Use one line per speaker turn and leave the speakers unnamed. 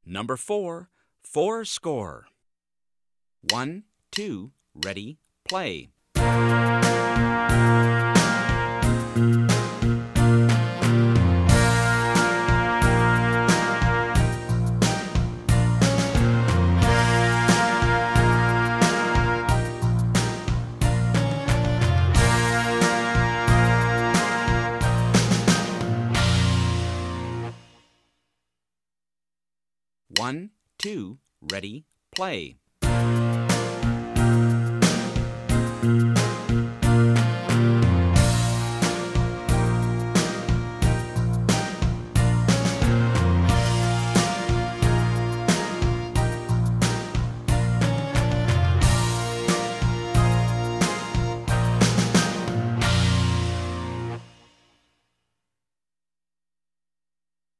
Number 4, four score. 1, 2, ready, play. One, two, ready, play.